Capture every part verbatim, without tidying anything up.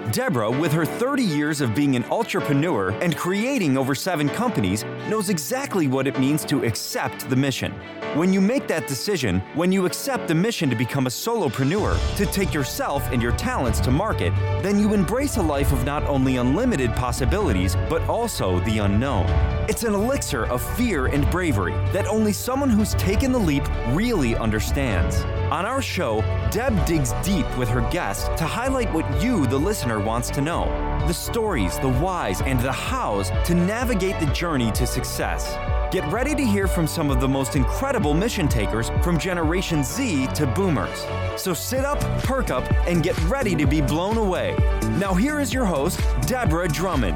Deborah, with her thirty years of being an entrepreneur and creating over seven companies, knows exactly what it means to accept the mission. When you make that decision, when you accept the mission to become a solopreneur, to take yourself and your talents to market, then you embrace a life of not only unlimited possibilities, but also the unknown. It's an elixir of fear and bravery that only someone who's taken the leap really understands. On our show, Deb digs deep with her guests to highlight what you, the listener, wants to know. The stories, the whys, and the hows to navigate the journey to success. Get ready to hear from some of the most incredible mission takers from Generation Z to Boomers. So sit up, perk up, and get ready to be blown away. Now here is your host, Deborah Drummond.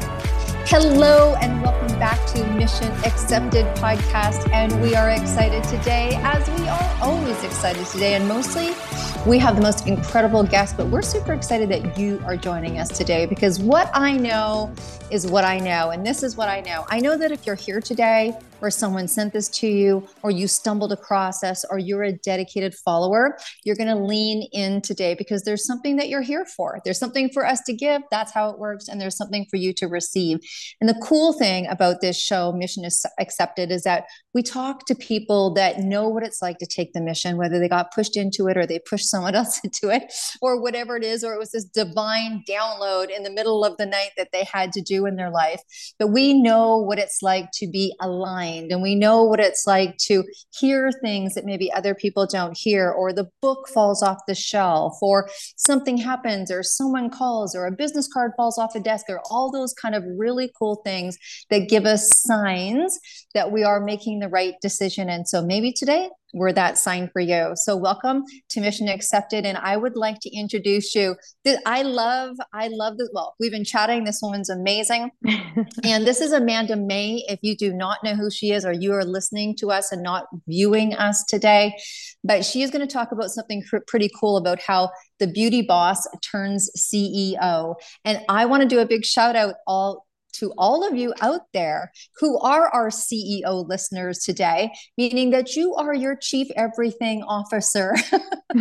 Hello and welcome back to Mission Accepted podcast. And we are excited today, as we are always excited today. And mostly we have the most incredible guests, but we're super excited that you are joining us today because what I know is what I know. And this is what I know. I know that if you're here today or someone sent this to you or you stumbled across us or you're a dedicated follower, you're going to lean in today because there's something that you're here for. There's something for us to give. That's how it works. And there's something for you to receive. And the cool thing about this show, Mission Accepted, is that we talk to people that know what it's like to take the mission, whether they got pushed into it or they pushed someone else into it or whatever it is, or it was this divine download in the middle of the night that they had to do in their life. But we know what it's like to be aligned, and we know what it's like to hear things that maybe other people don't hear, or the book falls off the shelf, or something happens, or someone calls, or a business card falls off a desk, or all those kind of really cool things that give us signs that we are making the right decision. And so maybe today we're that sign for you. So welcome to Mission Accepted. And I would like to introduce you. I love, I love this. Well, we've been chatting. This woman's amazing. And this is Amanda May. If you do not know who she is, or you are listening to us and not viewing us today, but she is going to talk about something pr- pretty cool about how the beauty boss turns C E O. And I want to do a big shout out all to all of you out there who are our C E O listeners today, meaning that you are your chief everything officer. you,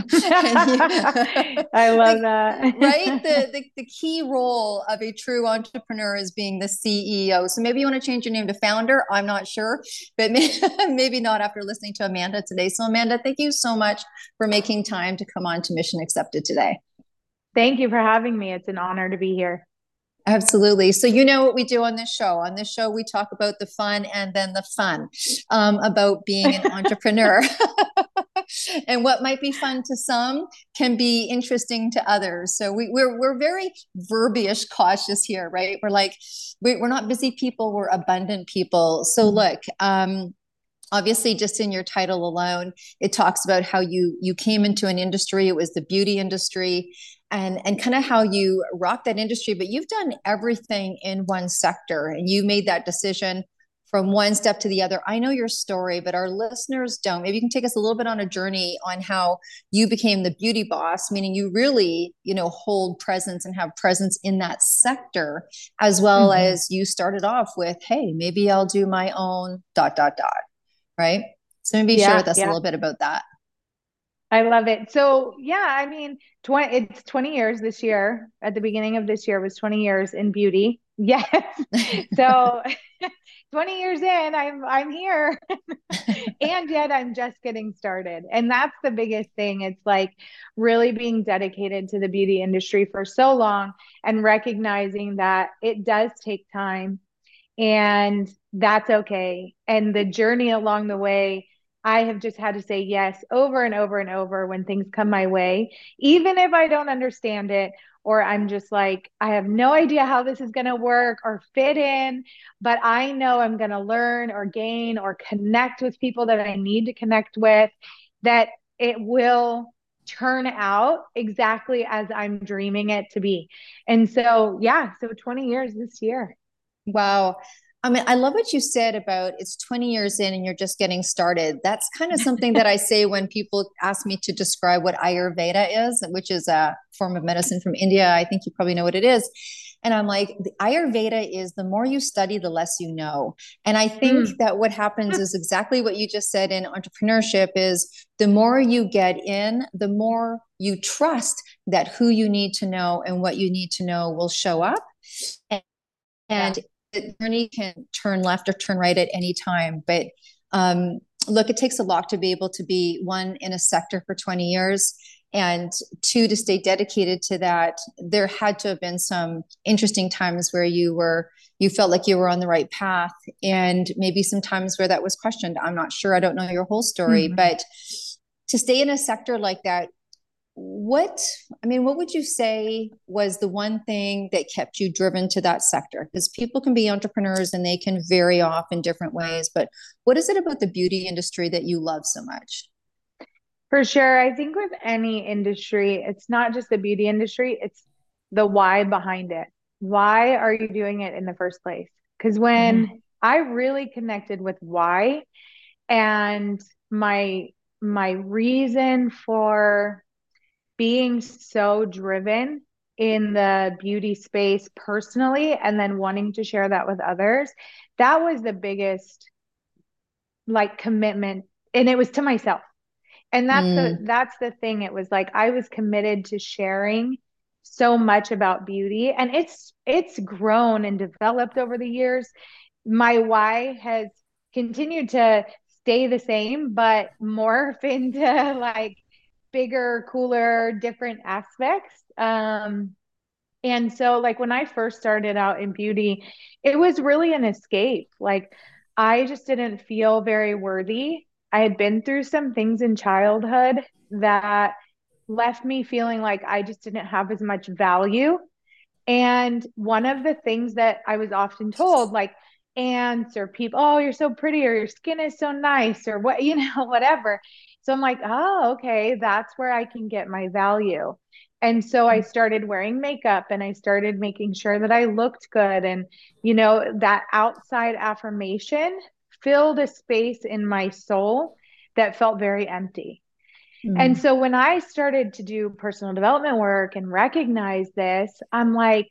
I love that. Right? The, the, the key role of a true entrepreneur is being the C E O. So maybe you want to change your name to founder. I'm not sure, but maybe, maybe not after listening to Amanda today. So Amanda, thank you so much for making time to come on to Mission Accepted today. Thank you for having me. It's an honor to be here. Absolutely. So you know what we do on this show. On this show, we talk about the fun and then the fun um, about being an entrepreneur. And what might be fun to some can be interesting to others. So we, we're we're very verbiage cautious here, right? We're like, we're not busy people, we're abundant people. So look, um, obviously, just in your title alone, it talks about how you you came into an industry. It was the beauty industry, and and kind of how you rocked that industry. But you've done everything in one sector, and you made that decision from one step to the other. I know your story, but our listeners don't. Maybe you can take us a little bit on a journey on how you became the beauty boss, meaning you really, you know, hold presence and have presence in that sector, as well mm-hmm. as you started off with, hey, maybe I'll do my own dot dot dot. Right? So maybe yeah, share with us yeah. a little bit about that. I love it. So yeah, I mean, twenty, it's twenty years this year. At the beginning of this year was twenty years in beauty. Yes. So twenty years in, I'm, I'm here and yet I'm just getting started. And that's the biggest thing. It's like really being dedicated to the beauty industry for so long and recognizing that it does take time. And that's okay. And the journey along the way, I have just had to say yes over and over and over when things come my way, even if I don't understand it, or I'm just like, I have no idea how this is going to work or fit in, but I know I'm going to learn or gain or connect with people that I need to connect with, that it will turn out exactly as I'm dreaming it to be. And so, yeah, so twenty years this year. Wow. I mean, I love what you said about it's twenty years in and you're just getting started. That's kind of something that I say when people ask me to describe what Ayurveda is, which is a form of medicine from India. I think you probably know what it is. And I'm like, the Ayurveda is the more you study, the less you know. And I think Mm. that what happens is exactly what you just said in entrepreneurship is the more you get in, the more you trust that who you need to know and what you need to know will show up. And, and yeah. the journey can turn left or turn right at any time. But um, look, it takes a lot to be able to be one in a sector for twenty years. And two, to stay dedicated to that. There had to have been some interesting times where you were, you felt like you were on the right path, and maybe some times where that was questioned. I'm not sure. I don't know your whole story, mm-hmm. but to stay in a sector like that, what, I mean, what would you say was the one thing that kept you driven to that sector? Because people can be entrepreneurs and they can vary off in different ways, but what is it about the beauty industry that you love so much? For sure. I think with any industry, it's not just the beauty industry, it's the why behind it. Why are you doing it in the first place? Because when mm-hmm. I really connected with why and my my reason for being so driven in the beauty space personally, and then wanting to share that with others, that was the biggest like commitment. And it was to myself. And that's mm. the that's the thing. It was like I was committed to sharing so much about beauty, and it's it's grown and developed over the years. My why has continued to stay the same, but morph into like bigger, cooler, different aspects. Um, and so like when I first started out in beauty, it was really an escape. Like I just didn't feel very worthy. I had been through some things in childhood that left me feeling like I just didn't have as much value. And one of the things that I was often told, like aunts or people, oh, you're so pretty, or your skin is so nice, or what, you know, whatever. So I'm like, oh, okay, that's where I can get my value. And so I started wearing makeup, and I started making sure that I looked good. And, you know, that outside affirmation filled a space in my soul that felt very empty. Mm. And so when I started to do personal development work and recognize this, I'm like,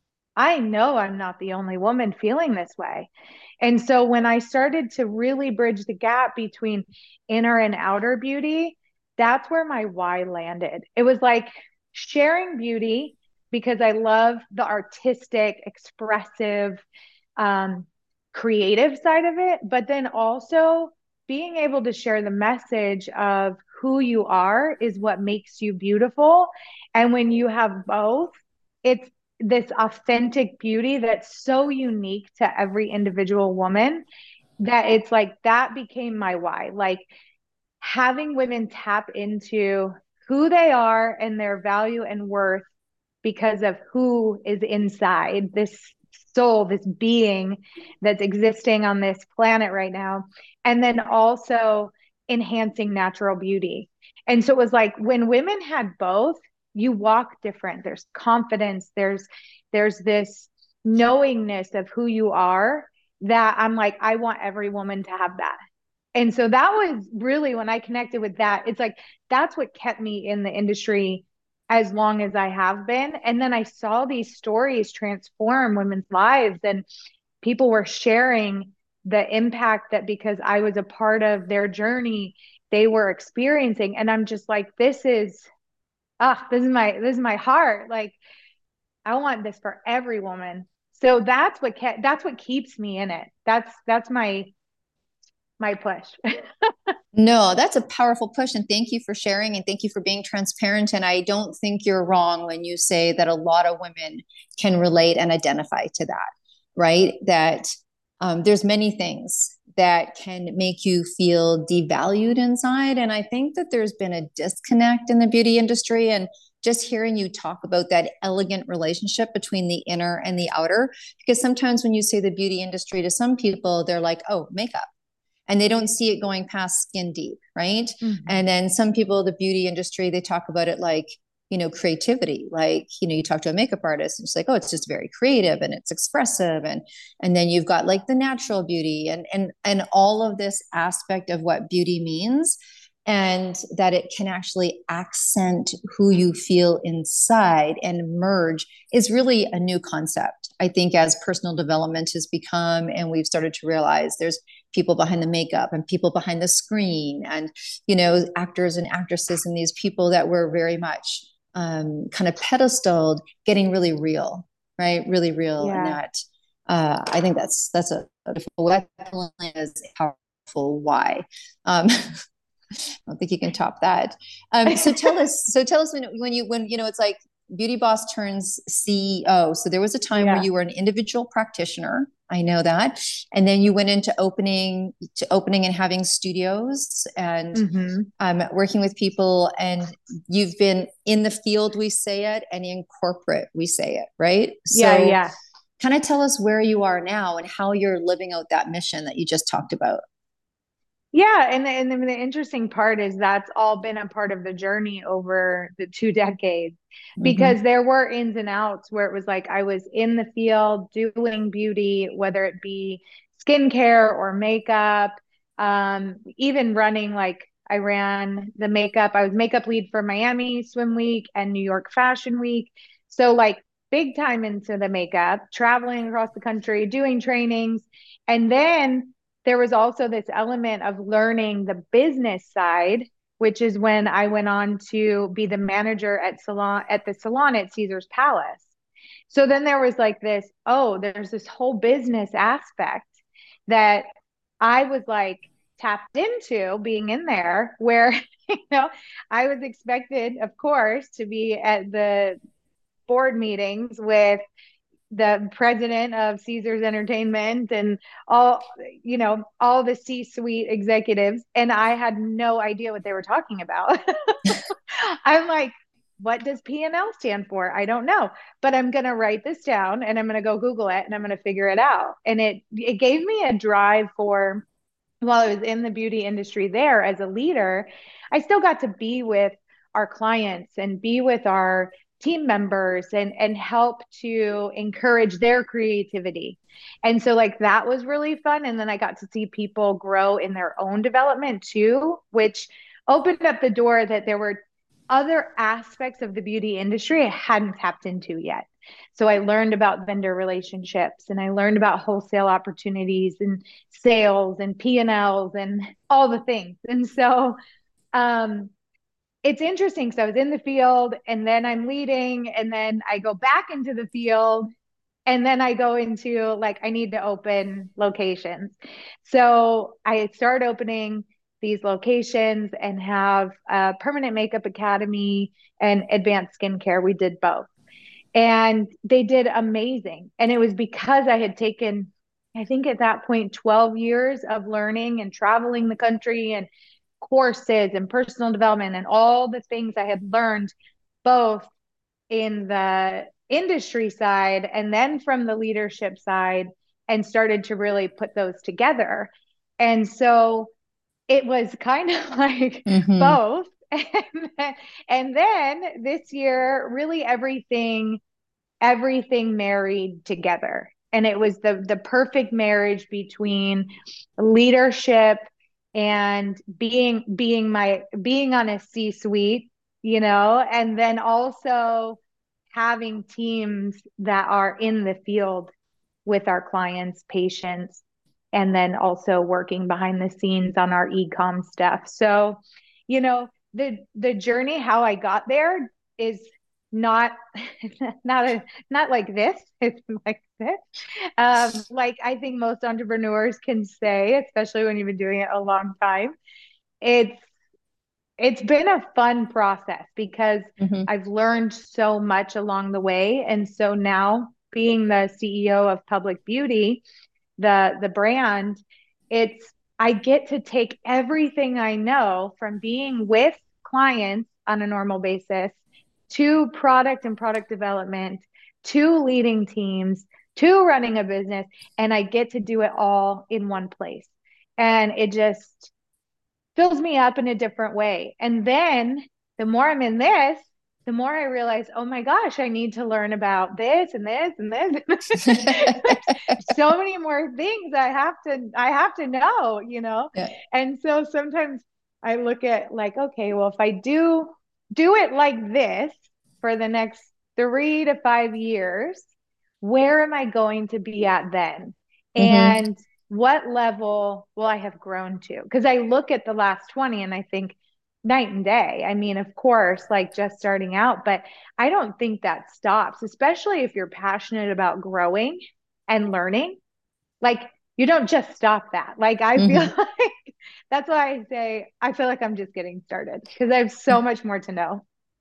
I know I'm not the only woman feeling this way. And so when I started to really bridge the gap between inner and outer beauty, that's where my why landed. It was like sharing beauty because I love the artistic, expressive, um, creative side of it, but then also being able to share the message of who you are is what makes you beautiful. And when you have both, it's this authentic beauty that's so unique to every individual woman that it's like that became my why. Like having women tap into who they are and their value and worth because of who is inside this soul, this being that's existing on this planet right now. And then also enhancing natural beauty. And so it was like when women had both, you walk different. There's confidence. There's, there's this knowingness of who you are that I'm like, I want every woman to have that. And so that was really when I connected with that. It's like, that's what kept me in the industry as long as I have been. And then I saw these stories transform women's lives, and people were sharing the impact that because I was a part of their journey, they were experiencing. And I'm just like, this is, ah, this is my, this is my heart. Like, I want this for every woman. So that's what, ke- that's what keeps me in it. That's, that's my, my push. No, that's a powerful push. And thank you for sharing, and thank you for being transparent. And I don't think you're wrong when you say that a lot of women can relate and identify to that, right? That um, there's many things that can make you feel devalued inside. And I think that there's been a disconnect in the beauty industry. And just hearing you talk about that elegant relationship between the inner and the outer, because sometimes when you say the beauty industry to some people, they're like, oh, makeup. And they don't see it going past skin deep, right? Mm-hmm. And then some people, the beauty industry, they talk about it like, you know, creativity. Like, you know, you talk to a makeup artist and it's like, oh, it's just very creative and it's expressive. And and then you've got like the natural beauty and and and all of this aspect of what beauty means. and that it can actually accent who you feel inside and merge is really a new concept. I think as personal development has become, and we've started to realize there's people behind the makeup and people behind the screen and, you know, actors and actresses and these people that were very much um, kind of pedestaled, getting really real, right? Really real. Yeah. And that, uh, I think that's, that's a, that is a powerful why. Um, I don't think you can top that. Um, so tell us, so tell us when, when you, when, you know, it's like Beauty Boss turns C E O. So there was a time yeah. where you were an individual practitioner. I know that. And then you went into opening to opening and having studios and mm-hmm. um, working with people. And you've been in the field, we say it, and in corporate, we say it, right? So yeah, yeah. Kind of tell us where you are now and how you're living out that mission that you just talked about. Yeah. And, and the interesting part is that's all been a part of the journey over the two decades, because mm-hmm. there were ins and outs where it was like I was in the field doing beauty, whether it be skincare or makeup, um, even running, like I ran the makeup. I was makeup lead for Miami Swim Week and New York Fashion Week. So like big time into the makeup, traveling across the country, doing trainings. And then there was also this element of learning the business side, which is when I went on to be the manager at salon at the salon at Caesar's Palace. So then there was like this, oh, there's this whole business aspect that I was like tapped into being in there, where, you know, I was expected, of course, to be at the board meetings with the president of Caesars Entertainment and all, you know, all the C-suite executives. And I had no idea what they were talking about. I'm like, what does P and L stand for? I don't know, but I'm going to write this down and I'm going to go Google it and I'm going to figure it out. And it, it gave me a drive for, while I was in the beauty industry there as a leader, I still got to be with our clients and be with our team members and, and help to encourage their creativity. And so like, that was really fun. And then I got to see people grow in their own development too, which opened up the door that there were other aspects of the beauty industry I hadn't tapped into yet. So I learned about vendor relationships and I learned about wholesale opportunities and sales and P and L's and all the things. And so, um, it's interesting because I was in the field and then I'm leading and then I go back into the field and then I go into like, I need to open locations. So I start opening these locations and have a permanent makeup academy and advanced skincare. We did both and they did amazing. And it was because I had taken, I think at that point, twelve years of learning and traveling the country and courses and personal development and all the things I had learned both in the industry side and then from the leadership side, and started to really put those together. And so it was kind of like mm-hmm. both. And then, and then this year, really everything, everything married together. And it was the the perfect marriage between leadership and being, being my, being on a C-suite, you know, and then also having teams that are in the field with our clients, patients, and then also working behind the scenes on our e-com stuff. So, you know, the, the journey, how I got there is not, not a, not like this. It's like this. Um, like I think most entrepreneurs can say, especially when you've been doing it a long time, it's, it's been a fun process because mm-hmm. I've learned so much along the way. And so now being the C E O of Public Beauty, the, the brand, it's, I get to take everything I know from being with clients on a normal basis to product and product development, to leading teams, to running a business, and I get to do it all in one place. And it just fills me up in a different way. And then the more I'm in this, the more I realize, oh my gosh, I need to learn about this and this and this. So many more things I have to, I have to know, you know? Yeah. And so sometimes I look at like, okay, well, if I do do it like this for the next three to five years, where am I going to be at then? Mm-hmm. And what level will I have grown to? Because I look at the last twenty and I think night and day. I mean, of course, like just starting out, but I don't think that stops, especially if you're passionate about growing and learning. Like you don't just stop that. Like I feel Mm-hmm. like that's why I say I feel like I'm just getting started because I have so much more to know.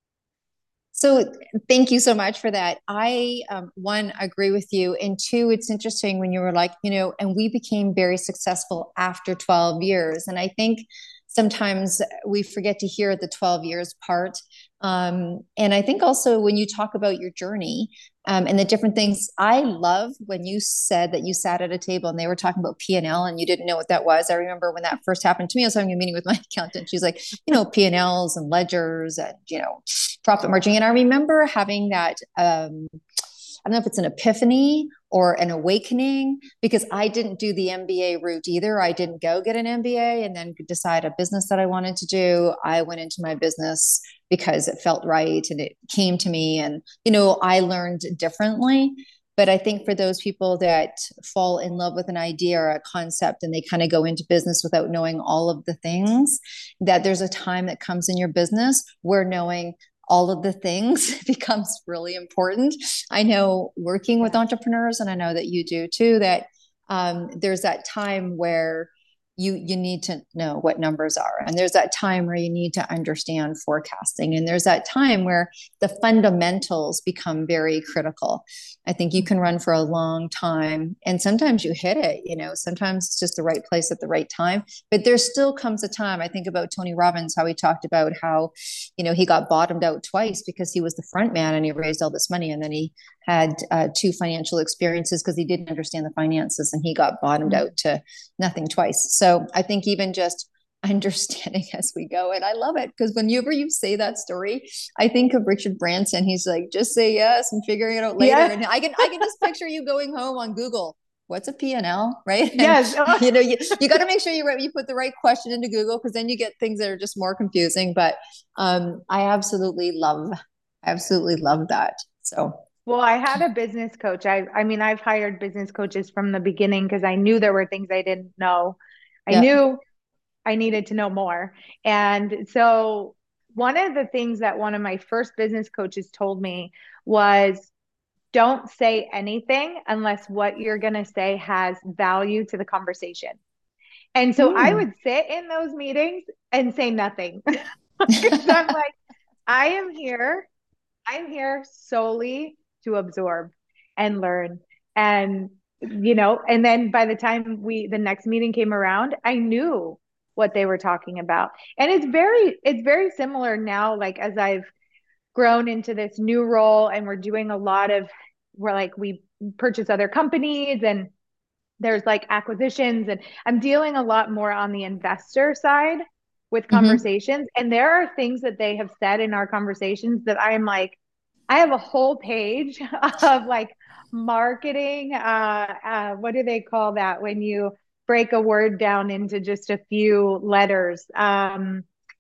So thank you so much for that. I, um, one, agree with you. And two, it's interesting when you were like, you know, and we became very successful after twelve years. And I think sometimes we forget to hear the twelve years part. Um, and I think also when you talk about your journey, um, and the different things, I love when you said that you sat at a table and they were talking about P and L and you didn't know what that was. I remember when that first happened to me, I was having a meeting with my accountant. She's like, you know, P and Ls and ledgers and, you know, profit margin. And I remember having that, um, I don't know if it's an epiphany or an awakening because I didn't do the M B A route either. I didn't go get an M B A and then decide a business that I wanted to do. I went into my business because it felt right and it came to me. And, you know, I learned differently. But I think for those people that fall in love with an idea or a concept and they kind of go into business without knowing all of the things, that there's a time that comes in your business where knowing all of the things becomes really important. I know working with Yeah. entrepreneurs, and I know that you do too, that um, there's that time where you you need to know what numbers are, and there's that time where you need to understand forecasting, and there's that time where the fundamentals become very critical. I think you can run for a long time, and sometimes you hit it. You know, sometimes it's just the right place at the right time. But there still comes a time. I think about Tony Robbins, how he talked about how, you know, he got bottomed out twice because he was the front man and he raised all this money, and then he had uh, two financial experiences because he didn't understand the finances, and he got bottomed Mm-hmm. out to nothing twice. So I think even just understanding as we go. And I love it because whenever you say that story, I think of Richard Branson. He's like, just say yes and figuring it out later. Yes. And I can I can just picture you going home on Google. What's a P and L, right? And Yes. Oh. you know, you, you got to make sure you you put the right question into Google because then you get things that are just more confusing. But um, I absolutely love, absolutely love that. So Well, I had a business coach. I I mean, I've hired business coaches from the beginning because I knew there were things I didn't know. I yeah. knew I needed to know more. And so one of the things that one of my first business coaches told me was don't say anything unless what you're going to say has value to the conversation. And so I Mm. would sit in those meetings and say nothing. Because I'm like, I am here. I'm here solely to absorb and learn. And, you know, and then by the time we, the next meeting came around, I knew what they were talking about. And it's very, it's very similar now, like as I've grown into this new role and we're doing a lot of, we're like, we purchase other companies and there's like acquisitions and I'm dealing a lot more on the investor side with Mm-hmm. conversations. And there are things that they have said in our conversations that I'm like, I have a whole page of like marketing. Uh, uh, what do they call that when you break a word down into just a few letters? Um,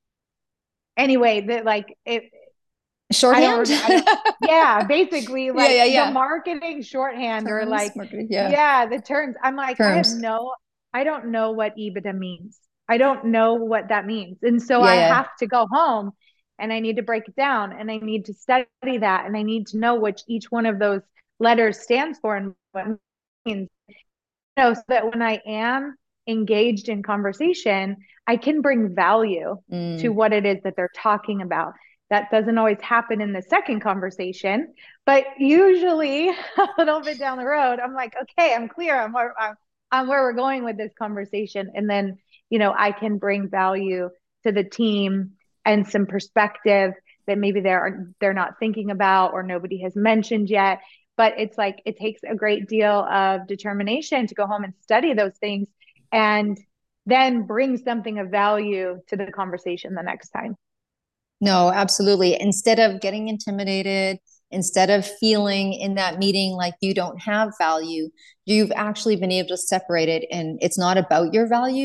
anyway, that like it, I don't Shorthand. remember. I don't, yeah, basically yeah, like yeah, the yeah. marketing shorthand or Terms, like, marketing, yeah. yeah, the terms. I'm like, I have Terms. no, I don't know what EBITDA means. I don't know what that means. And so Yeah, I yeah. have to go home and I need to break it down and I need to study that and I need to know which each one of those letters stands for and what it means. You know, so that when I am engaged in conversation, I can bring value to Mm. what it is that they're talking about. That doesn't always happen in the second conversation, but usually a little bit down the road, I'm like, okay, I'm clear on where, on where we're going with this conversation. And then, you know, I can bring value to the team and some perspective that maybe they're they're not thinking about or nobody has mentioned yet. But it's like it takes a great deal of determination to go home and study those things and then bring something of value to the conversation the next time. No, absolutely. Instead of getting intimidated, instead of feeling in that meeting like you don't have value, you've actually been able to separate it. And it's not about your value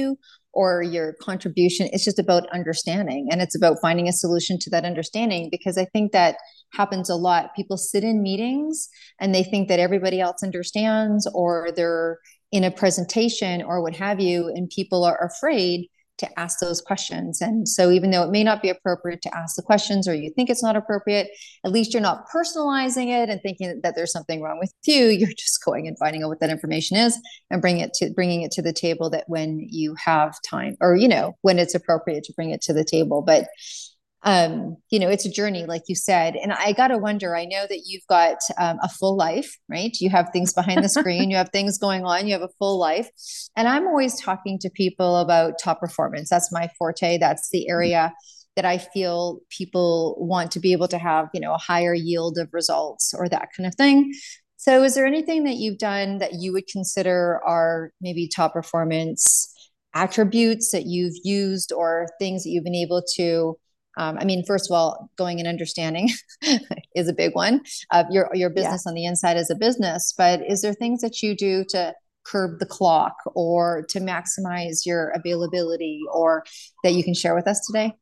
or your contribution. It's just about understanding, and it's about finding a solution to that understanding, because I think that happens a lot. People sit in meetings and they think that everybody else understands, or they're in a presentation or what have you, and people are afraid to ask those questions. And so even though it may not be appropriate to ask the questions, or you think it's not appropriate, at least you're not personalizing it and thinking that there's something wrong with you. You're just going and finding out what that information is and bring it to bringing it to the table, that when you have time, or, you know, when it's appropriate to bring it to the table. But um, you know, it's a journey, like you said. And I got to wonder, I know that you've got um, a full life, right? You have things behind the screen, you have things going on, you have a full life. And I'm always talking to people about top performance. That's my forte. That's the area that I feel people want to be able to have, you know, a higher yield of results or that kind of thing. So is there anything that you've done that you would consider are maybe top performance attributes that you've used, or things that you've been able to Um, I mean, first of all, going and understanding is a big one of your, your business yeah. on the inside as a business. But is there things that you do to curb the clock, or to maximize your availability, or that you can share with us today?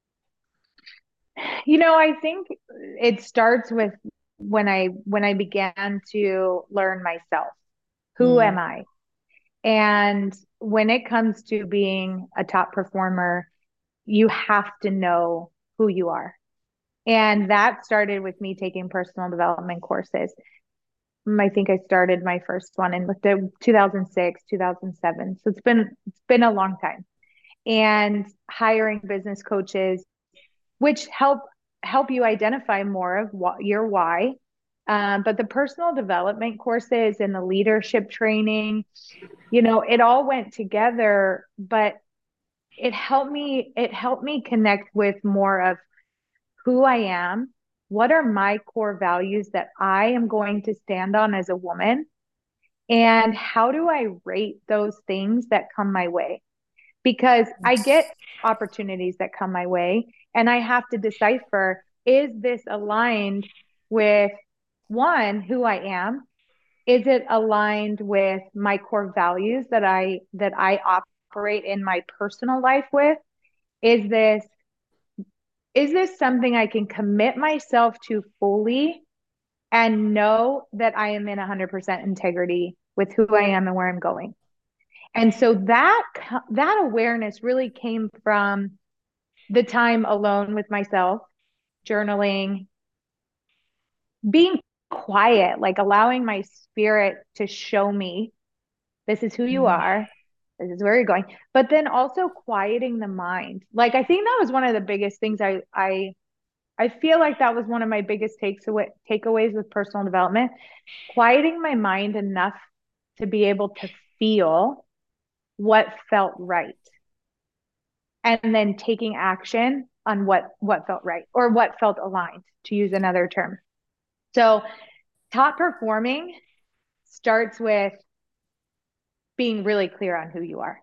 You know, I think it starts with when I, when I began to learn myself. Who mm. am I? And when it comes to being a top performer, you have to know who you are. And that started with me taking personal development courses. I think I started my first one in two thousand six, two thousand seven. So it's been, it's been a long time. And hiring business coaches, which help, help you identify more of what your why. Um, but the personal development courses and the leadership training, you know, it all went together, but it helped me, it helped me connect with more of who I am. What are my core values that I am going to stand on as a woman? And how do I rate those things that come my way? Because I get opportunities that come my way, and I have to decipher, is this aligned with, one, who I am? Is it aligned with my core values that I, that I operate in my personal life with? Is this, is this something I can commit myself to fully and know that I am in one hundred percent integrity with who I am and where I'm going? And so that, that awareness really came from the time alone with myself, journaling, being quiet, like allowing my spirit to show me, this is who you are, this is where you're going. But then also quieting the mind. Like, I think that was one of the biggest things I, I, I feel like that was one of my biggest takes away, takeaways with personal development, quieting my mind enough to be able to feel what felt right. And then taking action on what, what felt right, or what felt aligned, to use another term. So top performing starts with being really clear on who you are.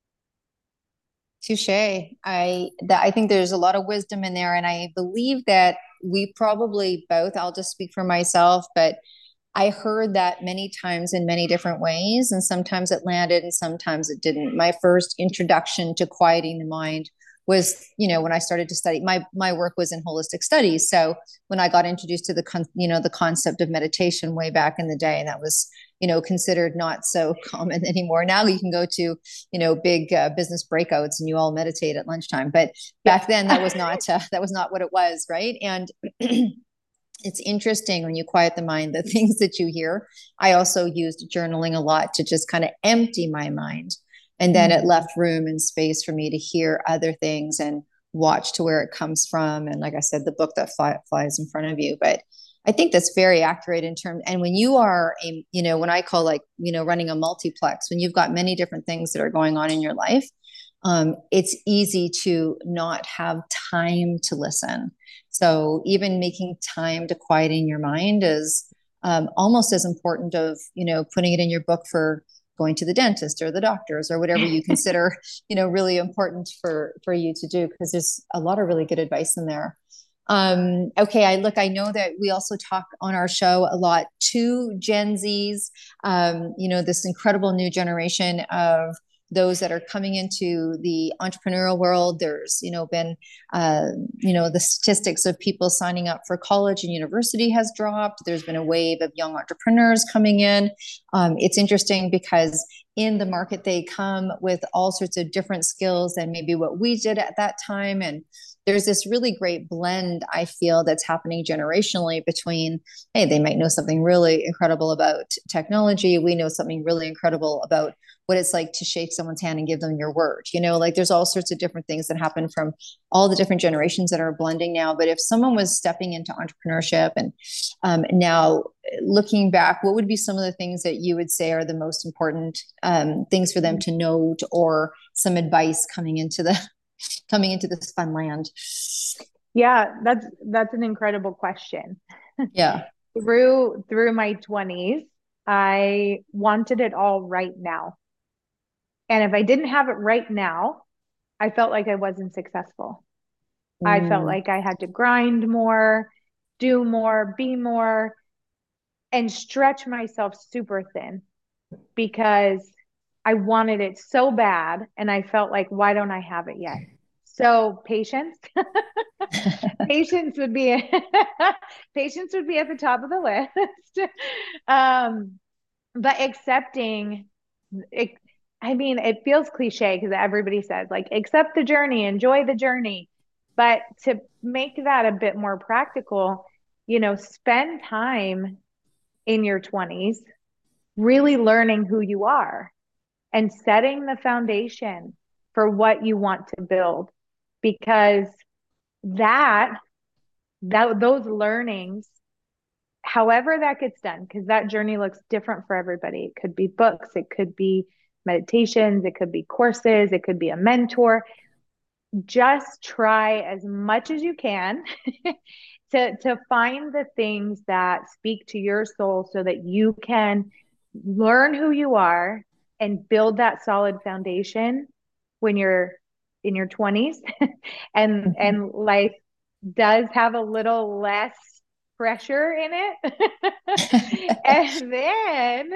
Touche. I that I think there's a lot of wisdom in there, and I believe that we probably both, I'll just speak for myself, but I heard that many times in many different ways, and sometimes it landed and sometimes it didn't. My first introduction to quieting the mind was, you know, when I started to study, my, my work was in holistic studies. So when I got introduced to the, con- you know, the concept of meditation way back in the day, and that was, you know, considered not so common anymore. Now you can go to, you know, big uh, business breakouts and you all meditate at lunchtime. But back then that was not, uh, that was not what it was. Right. And it's interesting when you quiet the mind, the things that you hear. I also used journaling a lot to just kind of empty my mind. And then mm-hmm. it left room and space for me to hear other things and watch to where it comes from. And like I said, the book that fly, flies in front of you. But I think that's very accurate in terms. And when you are a, you know, when I call like, you know, running a multiplex, when you've got many different things that are going on in your life, um, it's easy to not have time to listen. So even making time to quieting your mind is um, almost as important of, you know, putting it in your book for going to the dentist or the doctors or whatever you consider, you know, really important for, for you to do, because there's a lot of really good advice in there. Um, okay. I look, I know that we also talk on our show a lot to Gen Zs, um, you know, this incredible new generation of those that are coming into the entrepreneurial world. There's, you know, been, uh, you know, the statistics of people signing up for college and university has dropped. There's been a wave of young entrepreneurs coming in. Um, it's interesting because in the market, they come with all sorts of different skills than maybe what we did at that time. And there's this really great blend, I feel, that's happening generationally between, hey, they might know something really incredible about technology. We know something really incredible about what it's like to shake someone's hand and give them your word. You know, like there's all sorts of different things that happen from all the different generations that are blending now. But if someone was stepping into entrepreneurship and um, now looking back, what would be some of the things that you would say are the most important um, things for them to note, or some advice coming into the coming into this fun land? Yeah, that's that's an incredible question. Yeah. through through my twenties, I wanted it all right now. And if I didn't have it right now, I felt like I wasn't successful. Mm. I felt like I had to grind more, do more, be more, and stretch myself super thin because I wanted it so bad. And I felt like, why don't I have it yet? So patience, patience would be, patience would be at the top of the list. um, but accepting it, I mean, it feels cliche because everybody says like, accept the journey, enjoy the journey. But to make that a bit more practical, you know, spend time in your twenties really learning who you are and setting the foundation for what you want to build. Because that, that those learnings, however that gets done, because that journey looks different for everybody. It could be books, it could be meditations, it could be courses, it could be a mentor. Just try as much as you can to, to find the things that speak to your soul so that you can learn who you are and build that solid foundation when you're in your twenties. and mm-hmm. and life does have a little less pressure in it. and then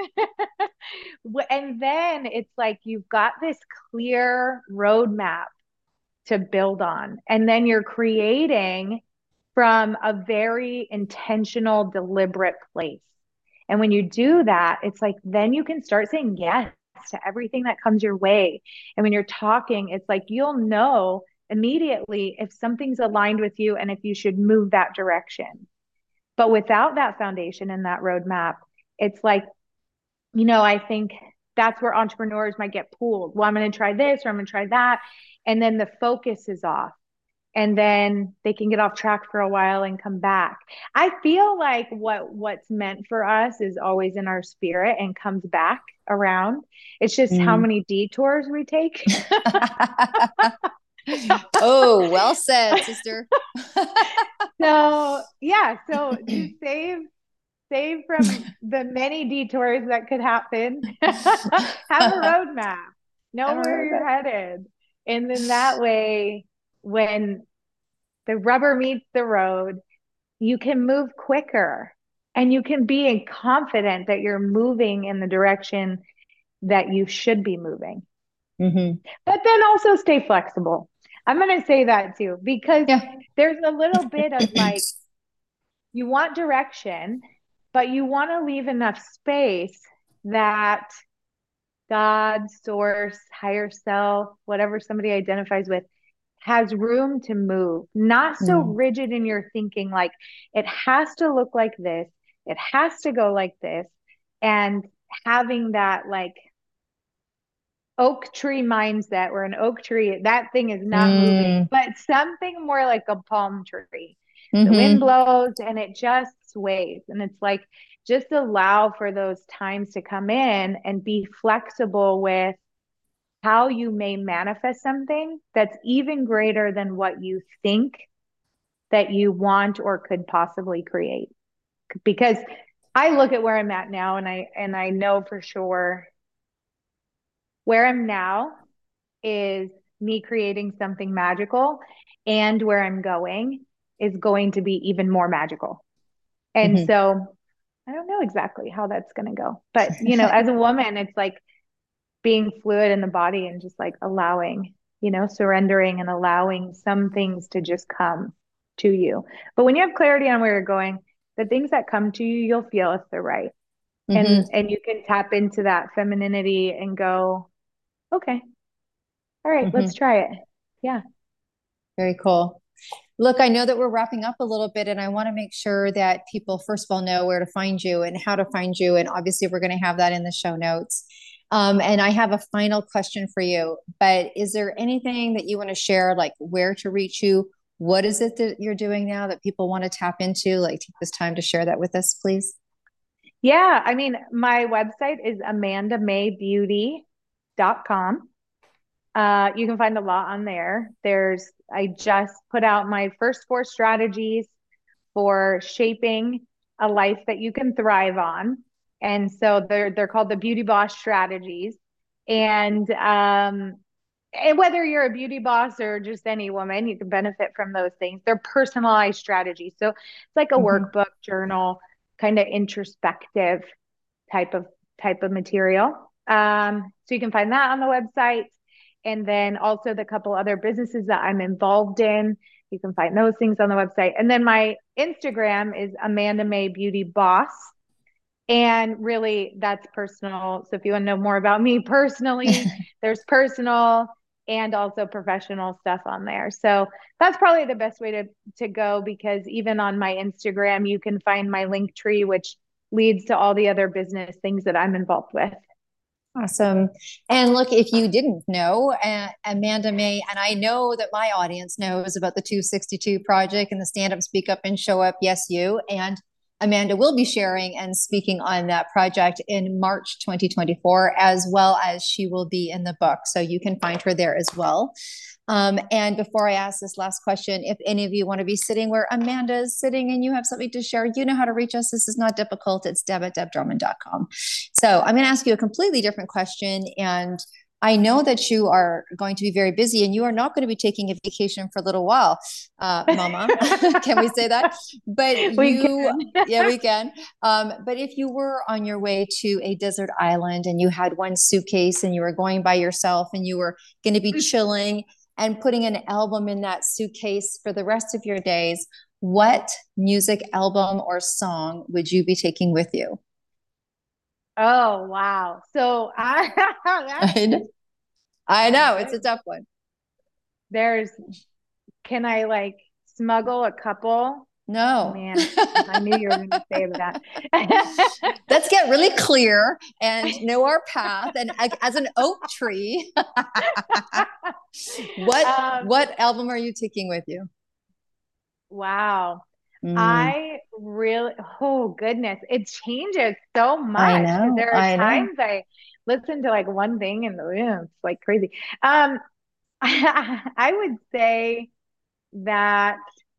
and then it's like you've got this clear roadmap to build on, and then you're creating from a very intentional, deliberate place. And when you do that, it's like then you can start saying yes to everything that comes your way. And when you're talking, it's like you'll know immediately if something's aligned with you and if you should move that direction. But without that foundation and that roadmap, it's like, you know, I think that's where entrepreneurs might get pulled. Well, I'm going to try this or I'm going to try that. And then the focus is off. And then they can get off track for a while and come back. I feel like what what's meant for us is always in our spirit and comes back around. It's just mm. how many detours we take. Oh, well said, sister. So yeah, so to save save from the many detours that could happen, have a roadmap. Know where you're headed. And then that way, when the rubber meets the road, you can move quicker and you can be confident that you're moving in the direction that you should be moving. Mm-hmm. But then also stay flexible. I'm going to say that too, because yeah. there's a little bit of like, you want direction, but you want to leave enough space that God, source, higher self, whatever somebody identifies with, has room to move, not so mm. rigid in your thinking, like it has to look like this, it has to go like this, and having that like oak tree mindset where an oak tree, that thing is not mm. moving, but something more like a palm tree. Mm-hmm. The wind blows and it just sways. And it's like, just allow for those times to come in and be flexible with how you may manifest something that's even greater than what you think that you want or could possibly create. Because I look at where I'm at now and I and I know for sure where I'm now is me creating something magical, and where I'm going is going to be even more magical. And mm-hmm. so I don't know exactly how that's going to go, but you know, as a woman, it's like being fluid in the body and just like allowing, you know, surrendering and allowing some things to just come to you. But when you have clarity on where you're going, the things that come to you, you'll feel if they're right. Mm-hmm. And and you can tap into that femininity and go, okay, all right, mm-hmm. let's try it. Yeah. Very cool. Look, I know that we're wrapping up a little bit, and I want to make sure that people, first of all, know where to find you and how to find you. And obviously, we're going to have that in the show notes. Um, and I have a final question for you, but is there anything that you want to share, like where to reach you? What is it that you're doing now that people want to tap into? Like, take this time to share that with us, please. Yeah. I mean, my website is amanda may beauty dot com. Uh, you can find a lot on there. There's, I just put out my first four strategies for shaping a life that you can thrive on. And so they're, they're called the Beauty Boss strategies. And, um, and whether you're a beauty boss or just any woman, you can benefit from those things. They're personalized strategies. So it's like a mm-hmm. workbook, journal, kind of introspective type of, type of material. Um, so you can find that on the website. And then also the couple other businesses that I'm involved in. You can find those things on the website. And then my Instagram is Amanda May Beauty Boss. And really that's personal. So if you want to know more about me personally, there's personal and also professional stuff on there. So that's probably the best way to, to go, because even on my Instagram, you can find my link tree, which leads to all the other business things that I'm involved with. Awesome. And look, if you didn't know, uh, Amanda May, and I know that my audience knows about the two sixty-two Project and the Stand Up, Speak Up, and Show Up, Yes You. And Amanda will be sharing and speaking on that project in March twenty twenty-four, as well as she will be in the book. So you can find her there as well. Um, and before I ask this last question, if any of you want to be sitting where Amanda is sitting and you have something to share, you know how to reach us. This is not difficult. It's deb at deb drummond dot com. So I'm going to ask you a completely different question. And I know that you are going to be very busy and you are not going to be taking a vacation for a little while, uh, Mama. Can we say that? But we you, can. yeah, we can. Um, but if you were on your way to a desert island and you had one suitcase and you were going by yourself and you were going to be chilling and putting an album in that suitcase for the rest of your days, what music album or song would you be taking with you? Oh, wow. So I, I know, I know it's a tough one. There's, can I like smuggle a couple? No. Man, I knew you were going to say that. Let's get really clear and know our path. And as an oak tree, what um, what album are you taking with you? Wow. Mm. I really, oh goodness, it changes so much. I know, there are I times know. I listen to like one thing and yeah, it's like crazy. Um, I, I would say that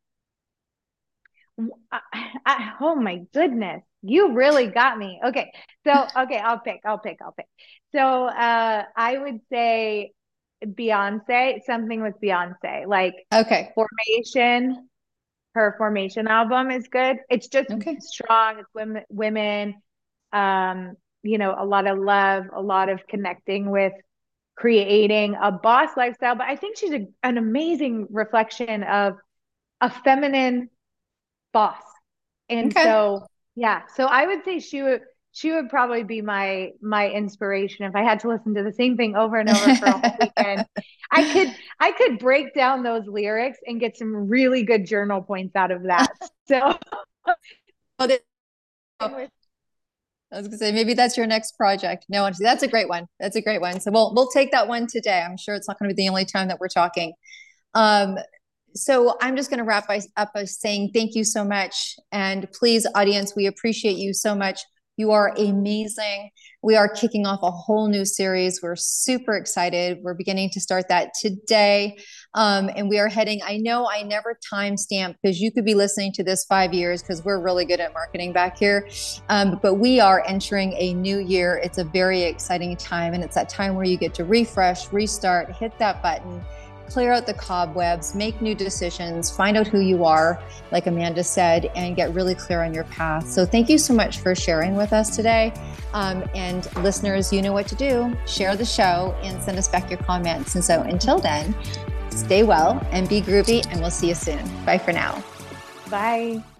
I, I, oh my goodness, you really got me. Okay. So, okay, I'll pick, I'll pick, I'll pick. So, uh, I would say Beyonce, something with Beyonce, like okay. Formation, her Formation album is good. It's just okay. strong. It's women, women, um, you know, a lot of love, a lot of connecting with creating a boss lifestyle. But I think she's a, an amazing reflection of a feminine boss. And okay. so, yeah, so I would say she would, she would probably be my, my inspiration. If I had to listen to the same thing over and over for a whole weekend, I could, I could break down those lyrics and get some really good journal points out of that. So oh, they, oh, I was gonna say, maybe that's your next project. No, that's a great one. That's a great one. So we'll, we'll take that one today. I'm sure it's not going to be the only time that we're talking. Um, So I'm just going to wrap up by saying thank you so much. And please, audience, we appreciate you so much. You are amazing. We are kicking off a whole new series. We're super excited. We're beginning to start that today. Um, and we are heading, I know I never timestamp because you could be listening to this five years because we're really good at marketing back here. Um, but we are entering a new year. It's a very exciting time. And it's that time where you get to refresh, restart, hit that button, clear out the cobwebs, make new decisions, find out who you are, like Amanda said, and get really clear on your path. So thank you so much for sharing with us today. Um, and listeners, you know what to do. Share the show and send us back your comments. And so until then, stay well and be groovy, and we'll see you soon. Bye for now. Bye.